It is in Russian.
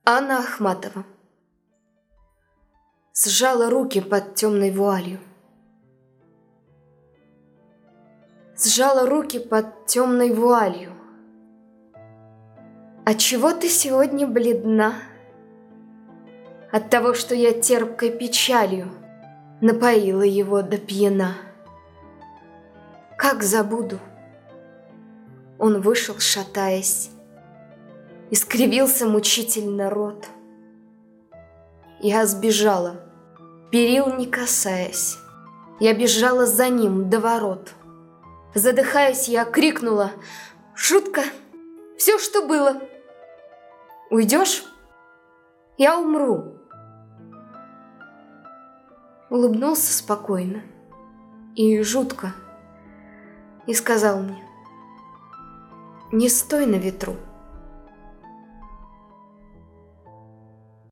Анна Ахматова сжала руки под темной вуалью. Сжала руки под темной вуалью. Отчего ты сегодня бледна? От того, что я терпкой печалью напоила его до пьяна. Как забуду? Он вышел, шатаясь, искривился мучительно рот. Я сбежала, перил не касаясь. Я бежала за ним до ворот. Задыхаясь, я крикнула: «Шутка! Все, что было! Уйдешь? Я умру!» Улыбнулся спокойно и жутко и сказал мне: «Не стой на ветру.